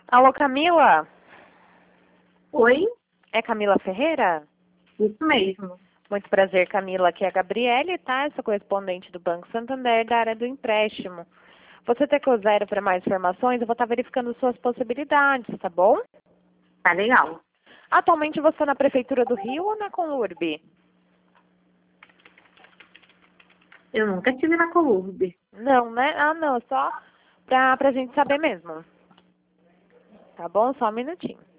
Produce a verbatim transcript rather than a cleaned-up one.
Alô, Camila? Oi, É Camila Ferreira? isso mesmo. Muito prazer, Camila. Aqui é a Gabriele, tá? Eu sou correspondente do Banco Santander da área do empréstimo. Você tecou zero para mais informações? Eu vou estar verificando suas possibilidades, tá bom? Tá legal. Atualmente você é na Prefeitura do Rio ou na Conurb? Eu nunca estive na Colurb. Não, né? Ah, não. Só pra, pra gente saber mesmo. Tá bom? Só um minutinho.